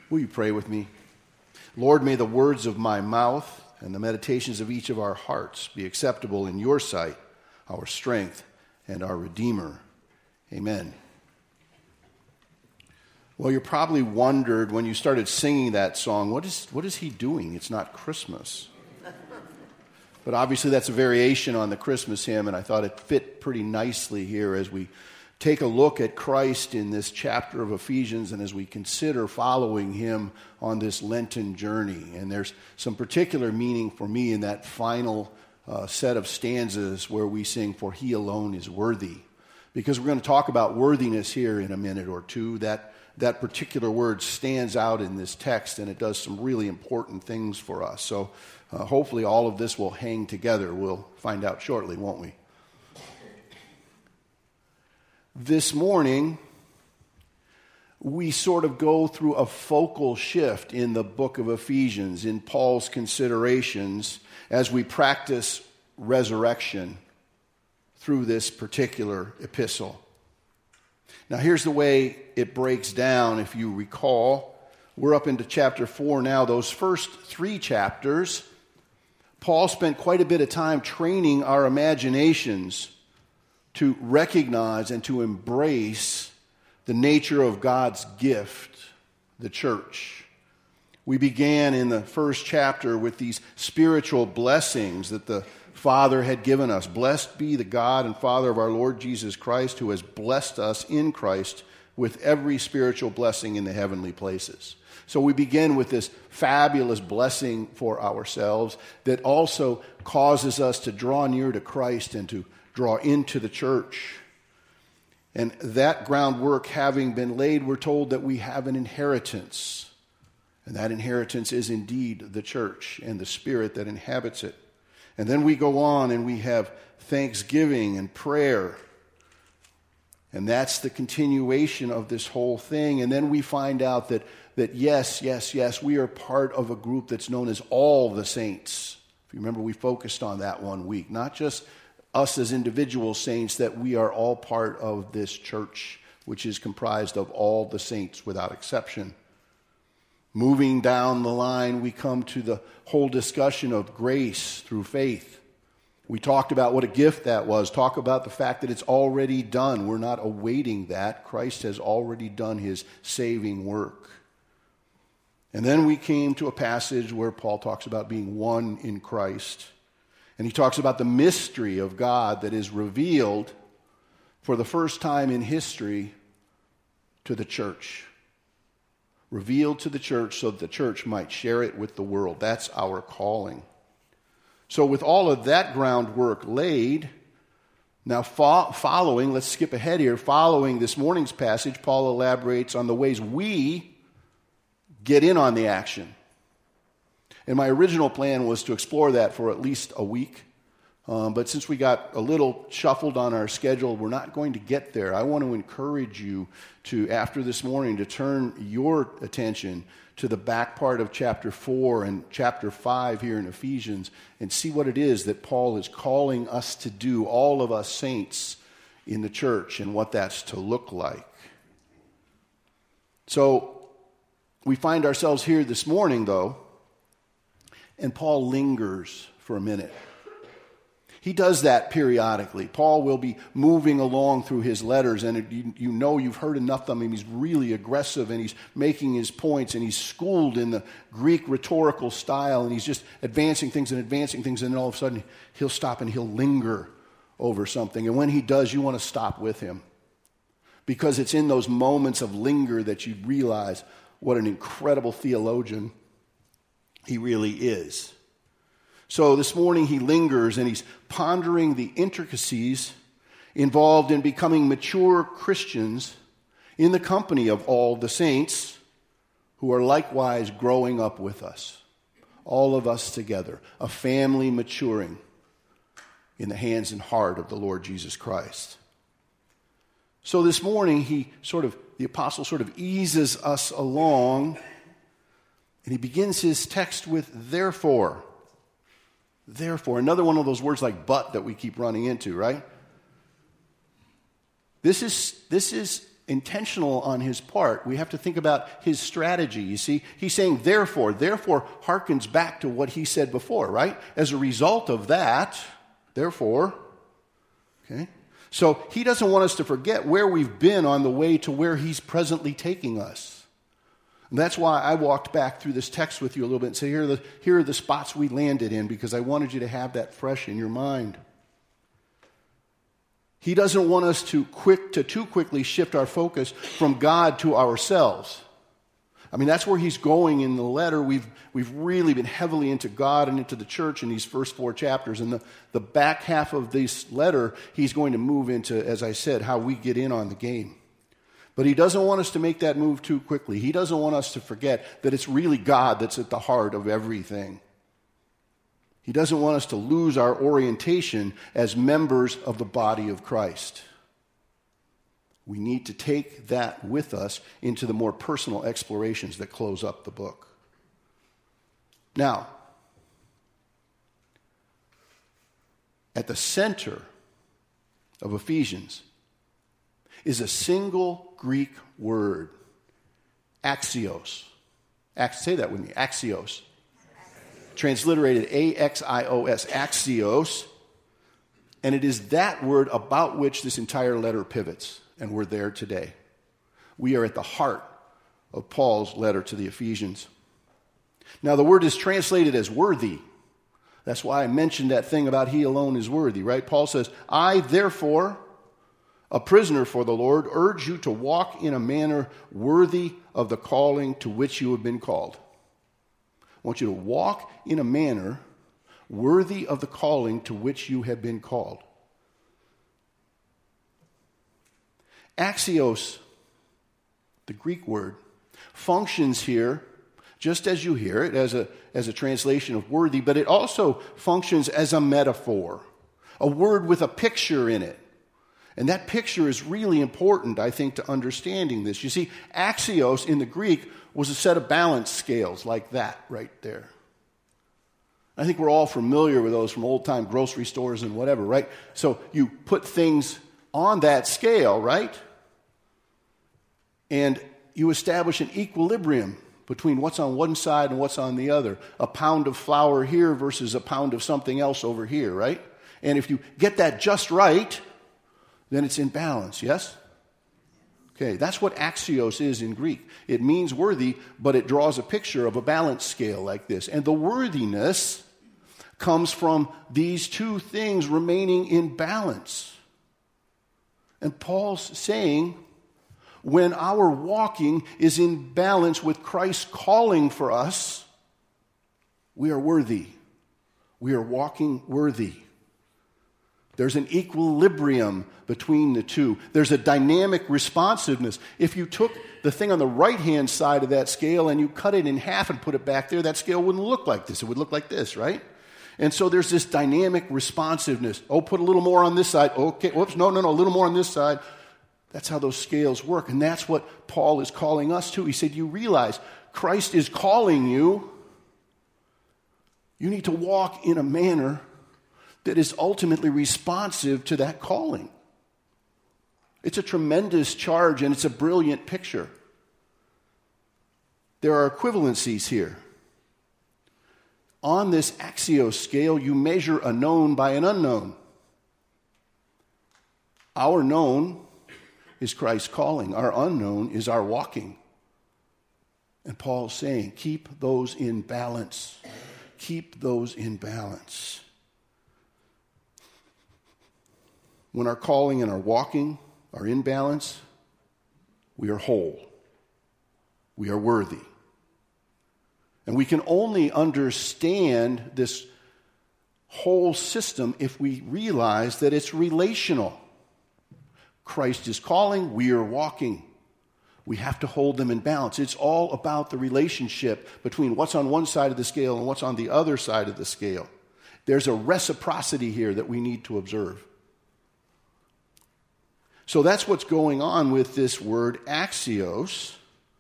Will you pray with me? Lord, may the words of my mouth and the meditations of each of our hearts be acceptable in your sight, our strength and our Redeemer. Amen. Well, you probably wondered when you started singing that song, what is he doing? It's not Christmas. But obviously that's a variation on the Christmas hymn, and I thought it fit pretty nicely here as we take a look at Christ in this chapter of Ephesians and as we consider following him on this Lenten journey. And there's some particular meaning for me in that final set of stanzas where we sing, "For he alone is worthy." Because we're going to talk about worthiness here in a minute or two. That particular word stands out in this text, and it does some really important things for us. So hopefully all of this will hang together. We'll find out shortly, won't we? This morning, we sort of go through a focal shift in the book of Ephesians, in Paul's considerations, as we practice resurrection through this particular epistle. Now, here's the way it breaks down, if you recall. We're up into chapter 4 now. Those first 3 chapters, Paul spent quite a bit of time training our imaginations to recognize and to embrace the nature of God's gift, the church. We began in the first chapter with these spiritual blessings that the Father had given us. Blessed be the God and Father of our Lord Jesus Christ, who has blessed us in Christ with every spiritual blessing in the heavenly places. So we begin with this fabulous blessing for ourselves that also causes us to draw near to Christ and to draw into the church. And that groundwork having been laid, we're told that we have an inheritance. And that inheritance is indeed the church and the Spirit that inhabits it. And then we go on and we have thanksgiving and prayer. And that's the continuation of this whole thing. And then we find out that yes, we are part of a group that's known as all the saints. If you remember, we focused on that one week. Not just us as individual saints, that we are all part of this church, which is comprised of all the saints without exception. Moving down the line, we come to the whole discussion of grace through faith. We talked about what a gift that was. Talk about the fact that it's already done. We're not awaiting that. Christ has already done his saving work. And then we came to a passage where Paul talks about being one in Christ. And he talks about the mystery of God that is revealed for the first time in history to the church. Revealed to the church so that the church might share it with the world. That's our calling. So with all of that groundwork laid, now following, let's skip ahead here, following this morning's passage, Paul elaborates on the ways we get in on the action. And my original plan was to explore that for at least a week. But since we got a little shuffled on our schedule, we're not going to get there. I want to encourage you to, after this morning, to turn your attention to the back part of chapter 4 and chapter 5 here in Ephesians and see what it is that Paul is calling us to do, all of us saints in the church, and what that's to look like. So we find ourselves here this morning, though, and Paul lingers for a minute. He does that periodically. Paul will be moving along through his letters, and you've heard enough of him. He's really aggressive, and he's making his points, and he's schooled in the Greek rhetorical style, and he's just advancing things, and then all of a sudden he'll stop and he'll linger over something. And when he does, you want to stop with him, because it's in those moments of linger that you realize what an incredible theologian he really is. So this morning he lingers and he's pondering the intricacies involved in becoming mature Christians in the company of all the saints who are likewise growing up with us. All of us together, a family maturing in the hands and heart of the Lord Jesus Christ. So this morning the apostle sort of eases us along, and he begins his text with therefore. Therefore, another one of those words like but that we keep running into, right? This is intentional on his part. We have to think about his strategy. You see, he's saying, therefore harkens back to what he said before, right? As a result of that, therefore, okay? So he doesn't want us to forget where we've been on the way to where he's presently taking us. And that's why I walked back through this text with you a little bit and say, here are the spots we landed in, because I wanted you to have that fresh in your mind. He doesn't want us to too quickly shift our focus from God to ourselves. I mean, that's where he's going in the letter. We've really been heavily into God and into the church in these first 4 chapters. And the back half of this letter, he's going to move into, as I said, how we get in on the game. But he doesn't want us to make that move too quickly. He doesn't want us to forget that it's really God that's at the heart of everything. He doesn't want us to lose our orientation as members of the body of Christ. We need to take that with us into the more personal explorations that close up the book. Now, at the center of Ephesians is a single Greek word, axios. Say that with me, axios. Transliterated A-X-I-O-S, axios. And it is that word about which this entire letter pivots. And we're there today. We are at the heart of Paul's letter to the Ephesians. Now, the word is translated as worthy. That's why I mentioned that thing about he alone is worthy, right? Paul says, I, therefore, a prisoner for the Lord, urge you to walk in a manner worthy of the calling to which you have been called. I want you to walk in a manner worthy of the calling to which you have been called. Axios, the Greek word, functions here just as you hear it, as a translation of worthy, but it also functions as a metaphor, a word with a picture in it. And that picture is really important, I think, to understanding this. You see, axios in the Greek was a set of balance scales like that right there. I think we're all familiar with those from old-time grocery stores and whatever, right? So you put things on that scale, right? And you establish an equilibrium between what's on one side and what's on the other. A pound of flour here versus a pound of something else over here, right? And if you get that just right, then it's in balance, yes? Okay, that's what axios is in Greek. It means worthy, but it draws a picture of a balance scale like this. And the worthiness comes from these two things remaining in balance. And Paul's saying, when our walking is in balance with Christ's calling for us, we are worthy. We are walking worthy. There's an equilibrium between the two. There's a dynamic responsiveness. If you took the thing on the right-hand side of that scale and you cut it in half and put it back there, that scale wouldn't look like this. It would look like this, right? And so there's this dynamic responsiveness. Oh, put a little more on this side. Okay, whoops, no, a little more on this side. That's how those scales work. And that's what Paul is calling us to. He said, you realize Christ is calling you. You need to walk in a manner that is ultimately responsive to that calling. It's a tremendous charge and it's a brilliant picture. There are equivalencies here. On this axios scale, you measure a known by an unknown. Our known is Christ's calling. Our unknown is our walking. And Paul's saying, keep those in balance. Keep those in balance. When our calling and our walking are in balance, we are whole. We are worthy. And we can only understand this whole system if we realize that it's relational. Christ is calling, we are walking. We have to hold them in balance. It's all about the relationship between what's on one side of the scale and what's on the other side of the scale. There's a reciprocity here that we need to observe. So that's what's going on with this word axios.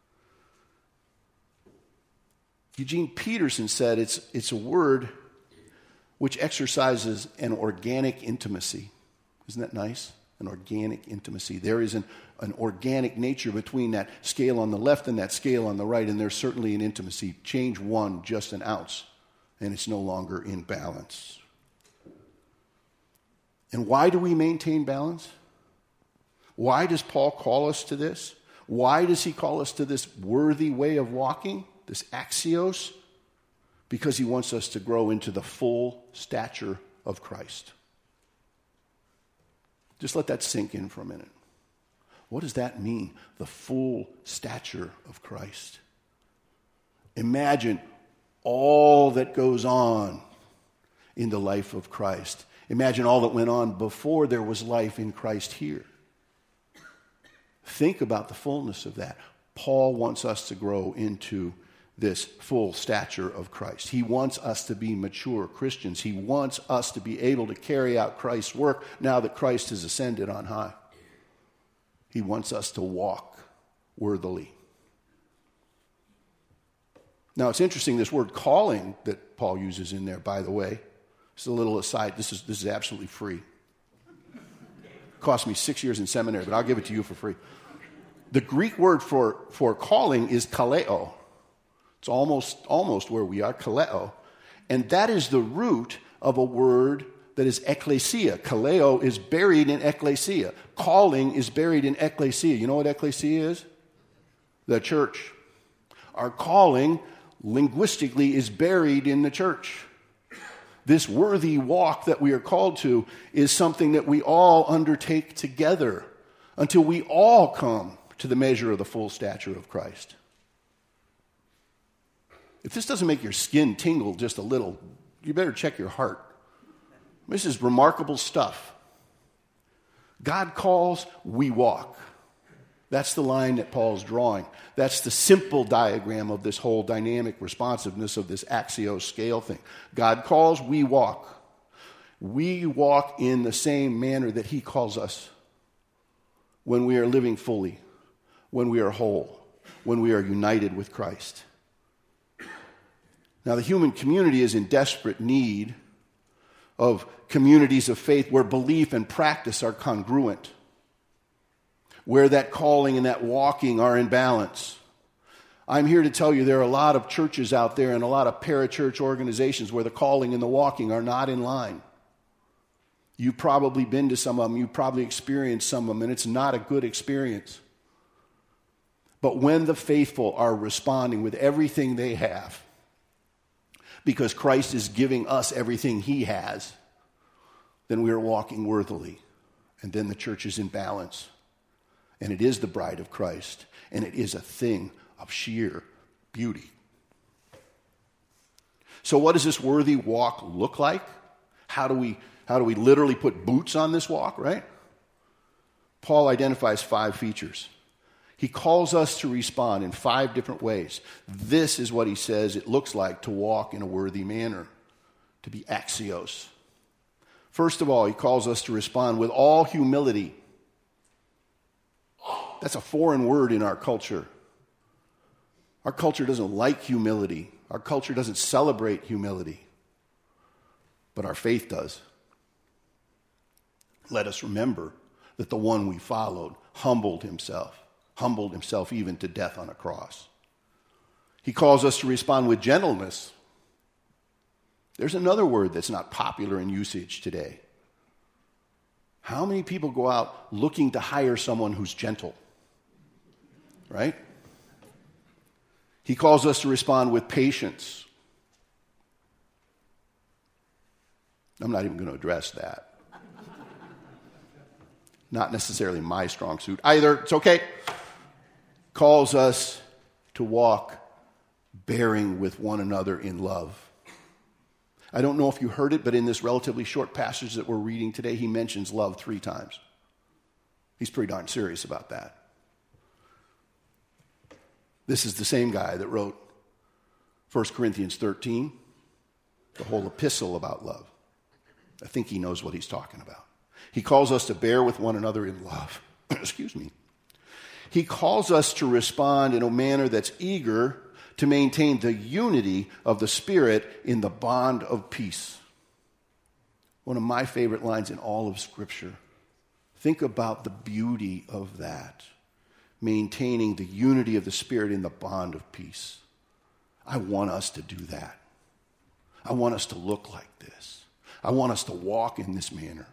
Eugene Peterson said it's a word which exercises an organic intimacy. Isn't that nice? An organic intimacy. There is an organic nature between that scale on the left and that scale on the right, and there's certainly an intimacy. Change one just an ounce, and it's no longer in balance. And why do we maintain balance? Why does Paul call us to this? Why does he call us to this worthy way of walking, this axios? Because he wants us to grow into the full stature of Christ. Just let that sink in for a minute. What does that mean? The full stature of Christ. Imagine all that goes on in the life of Christ. Imagine all that went on before there was life in Christ here. Think about the fullness of that. Paul wants us to grow into this full stature of Christ. He wants us to be mature Christians. He wants us to be able to carry out Christ's work now that Christ has ascended on high. He wants us to walk worthily. Now, it's interesting, this word calling that Paul uses in there, by the way. Just a little aside, this is absolutely free. It cost me 6 years in seminary, but I'll give it to you for free. The Greek word for calling is kaleo. It's almost where we are, kaleo. And that is the root of a word that is ekklesia. Kaleo is buried in ekklesia. Calling is buried in ekklesia. You know what ekklesia is? The church. Our calling, linguistically, is buried in the church. This worthy walk that we are called to is something that we all undertake together until we all come to the measure of the full stature of Christ. If this doesn't make your skin tingle just a little, you better check your heart. This is remarkable stuff. God calls, we walk. That's the line that Paul's drawing. That's the simple diagram of this whole dynamic responsiveness of this axios scale thing. God calls, we walk. We walk in the same manner that he calls us when we are living fully, when we are whole, when we are united with Christ. Now, the human community is in desperate need of communities of faith where belief and practice are congruent, where that calling and that walking are in balance. I'm here to tell you there are a lot of churches out there and a lot of parachurch organizations where the calling and the walking are not in line. You've probably been to some of them, you've probably experienced some of them, and it's not a good experience. But when the faithful are responding with everything they have, because Christ is giving us everything he has, then we are walking worthily. And then the church is in balance. And it is the bride of Christ. And it is a thing of sheer beauty. So what does this worthy walk look like? How do we literally put boots on this walk, right? Paul identifies 5 features. He calls us to respond in 5 different ways. This is what he says it looks like to walk in a worthy manner, to be axios. First of all, he calls us to respond with all humility. That's a foreign word in our culture. Our culture doesn't like humility. Our culture doesn't celebrate humility. But our faith does. Let us remember that the one we followed humbled himself even to death on a cross. He calls us to respond with gentleness. There's another word that's not popular in usage today. How many people go out looking to hire someone who's gentle? Right? He calls us to respond with patience. I'm not even going to address that. Not necessarily my strong suit either. It's okay. Calls us to walk bearing with one another in love. I don't know if you heard it, but in this relatively short passage that we're reading today, he mentions love 3 times. He's pretty darn serious about that. This is the same guy that wrote 1 Corinthians 13, the whole epistle about love. I think he knows what he's talking about. He calls us to bear with one another in love. Excuse me. He calls us to respond in a manner that's eager to maintain the unity of the Spirit in the bond of peace. One of my favorite lines in all of Scripture. Think about the beauty of that. Maintaining the unity of the Spirit in the bond of peace. I want us to do that. I want us to look like this. I want us to walk in this manner.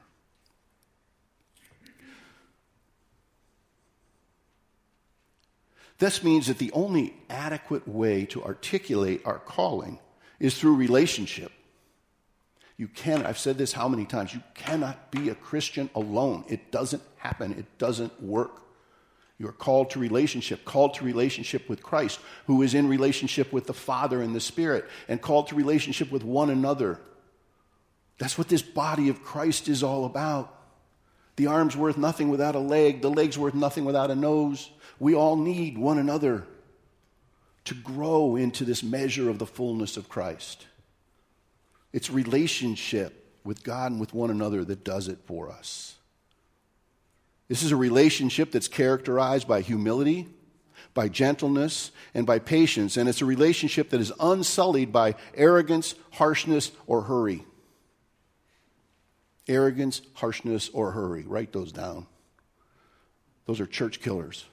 This means that the only adequate way to articulate our calling is through relationship. I've said this how many times, you cannot be a Christian alone. It doesn't happen. It doesn't work. You are called to relationship with Christ, who is in relationship with the Father and the Spirit, and called to relationship with one another. That's what this body of Christ is all about. The arm's worth nothing without a leg. The leg's worth nothing without a nose. We all need one another to grow into this measure of the fullness of Christ. It's relationship with God and with one another that does it for us. This is a relationship that's characterized by humility, by gentleness, and by patience. And it's a relationship that is unsullied by arrogance, harshness, or hurry. Arrogance, harshness, or hurry. Write those down. Those are church killers.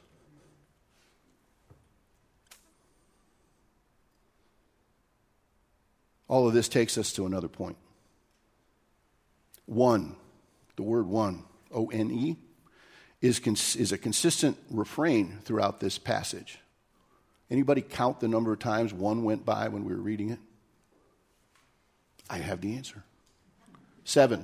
All of this takes us to another point. One, the word one, O-N-E, is a consistent refrain throughout this passage. Anybody count the number of times one went by when we were reading it? I have the answer. 7.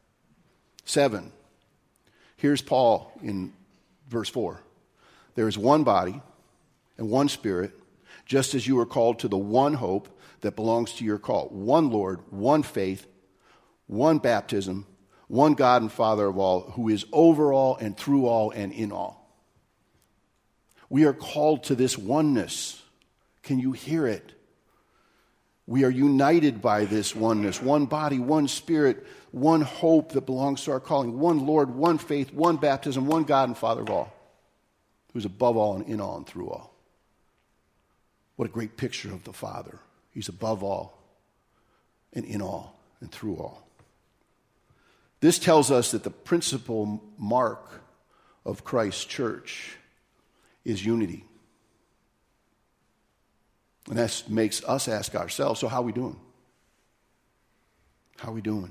Here's Paul in verse 4. There is one body and one Spirit, just as you were called to the one hope that belongs to your call. One Lord, one faith, one baptism, one God and Father of all, who is over all and through all and in all. We are called to this oneness. Can you hear it? We are united by this oneness. One body, one Spirit, one hope that belongs to our calling. One Lord, one faith, one baptism, one God and Father of all, who's above all and in all and through all. What a great picture of the Father. He's above all and in all and through all. This tells us that the principal mark of Christ's church is unity. And that makes us ask ourselves, so how are we doing? How are we doing?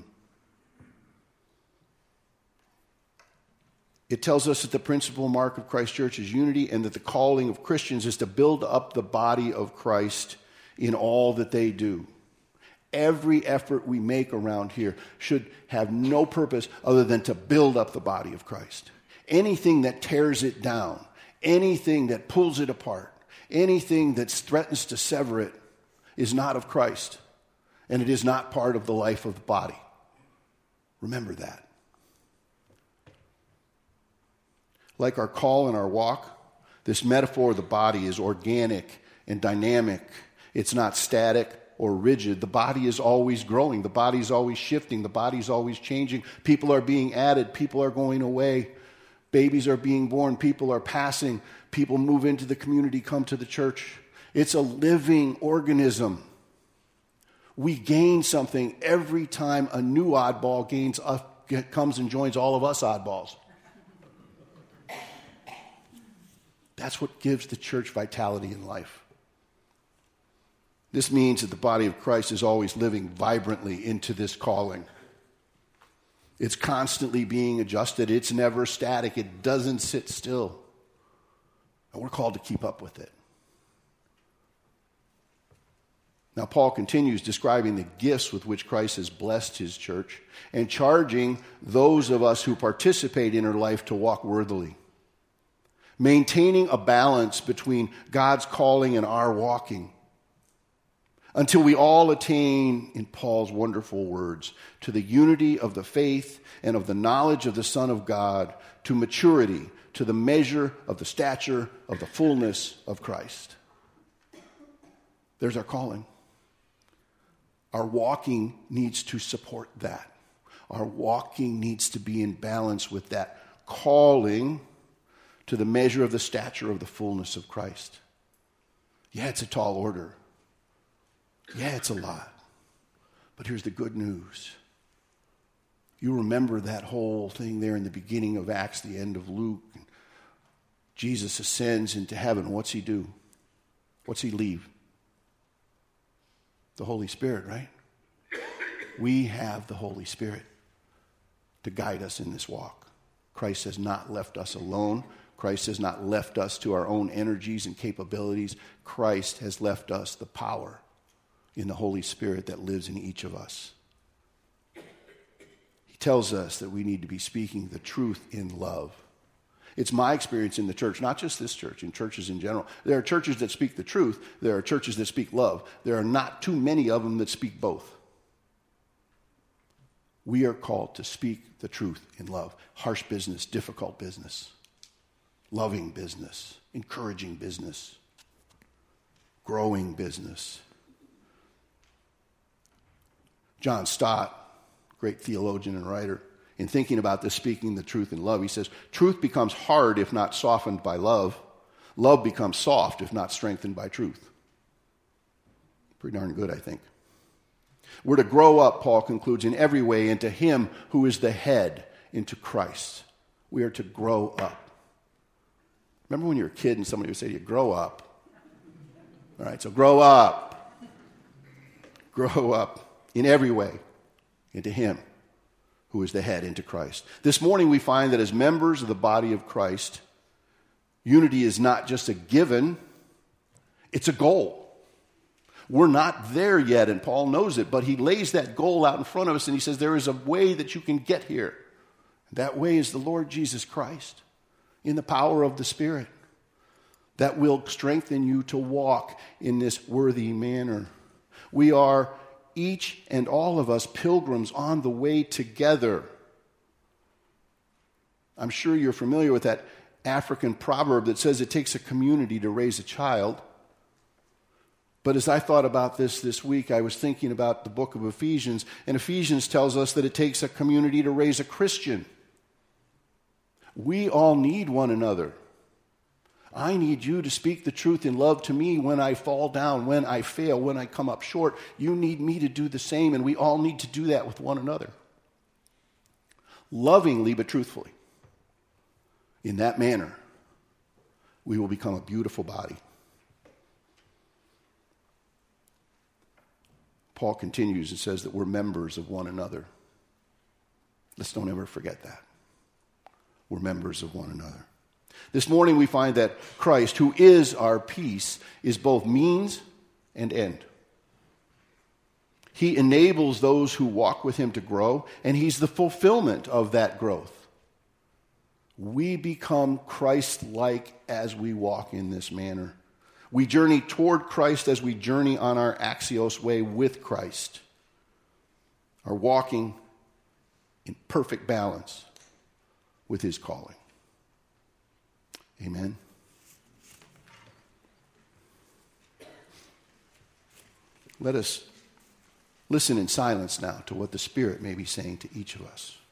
It tells us that the principal mark of Christ's church is unity, and that the calling of Christians is to build up the body of Christ in all that they do. Every effort we make around here should have no purpose other than to build up the body of Christ. Anything that tears it down, anything that pulls it apart, anything that threatens to sever it is not of Christ, and it is not part of the life of the body. Remember that. Like our call and our walk, this metaphor of the body is organic and dynamic. It's not static or rigid. The body is always growing. The body is always shifting. The body is always changing. People are being added. People are going away. Babies are being born. People are passing. People move into the community, come to the church. It's a living organism. We gain something every time a new oddball comes and joins all of us oddballs. That's what gives the church vitality in life. This means that the body of Christ is always living vibrantly into this calling. It's constantly being adjusted. It's never static. It doesn't sit still. And we're called to keep up with it. Now, Paul continues describing the gifts with which Christ has blessed his church and charging those of us who participate in her life to walk worthily. Maintaining a balance between God's calling and our walking, until we all attain, in Paul's wonderful words, to the unity of the faith and of the knowledge of the Son of God, to maturity, to the measure of the stature of the fullness of Christ. There's our calling. Our walking needs to support that. Our walking needs to be in balance with that calling to the measure of the stature of the fullness of Christ. Yeah, it's a tall order. Yeah, it's a lot. But here's the good news. You remember that whole thing there in the beginning of Acts, the end of Luke. Jesus ascends into heaven. What's he do? What's he leave? The Holy Spirit, right? We have the Holy Spirit to guide us in this walk. Christ has not left us alone. Christ has not left us to our own energies and capabilities. Christ has left us the power in the Holy Spirit that lives in each of us. He tells us that we need to be speaking the truth in love. It's my experience in the church, not just this church, in churches in general. There are churches that speak the truth. There are churches that speak love. There are not too many of them that speak both. We are called to speak the truth in love. Harsh business, difficult business, loving business, encouraging business, growing business. John Stott, great theologian and writer, in thinking about this, speaking the truth in love, he says, truth becomes hard if not softened by love. Love becomes soft if not strengthened by truth. Pretty darn good, I think. We're to grow up, Paul concludes, in every way into him who is the head, into Christ. We are to grow up. Remember when you were a kid and somebody would say to you, grow up? All right, so grow up. Grow up in every way into him who is the head, into Christ. This morning we find that as members of the body of Christ, unity is not just a given, it's a goal. We're not there yet, and Paul knows it, but he lays that goal out in front of us, and he says there is a way that you can get here. That way is the Lord Jesus Christ, in the power of the Spirit, that will strengthen you to walk in this worthy manner. We are, each and all of us, pilgrims on the way together. I'm sure you're familiar with that African proverb that says it takes a community to raise a child. But as I thought about this week, I was thinking about the book of Ephesians, and Ephesians tells us that it takes a community to raise a Christian. We all need one another. I need you to speak the truth in love to me when I fall down, when I fail, when I come up short. You need me to do the same, and we all need to do that with one another. Lovingly but truthfully. In that manner, we will become a beautiful body. Paul continues and says that we're members of one another. Let's don't ever forget that. We're members of one another. This morning we find that Christ, who is our peace, is both means and end. He enables those who walk with him to grow, and he's the fulfillment of that growth. We become Christ-like as we walk in this manner. We journey toward Christ as we journey on our axios way with Christ, are walking in perfect balance with his calling. Amen. Let us listen in silence now to what the Spirit may be saying to each of us.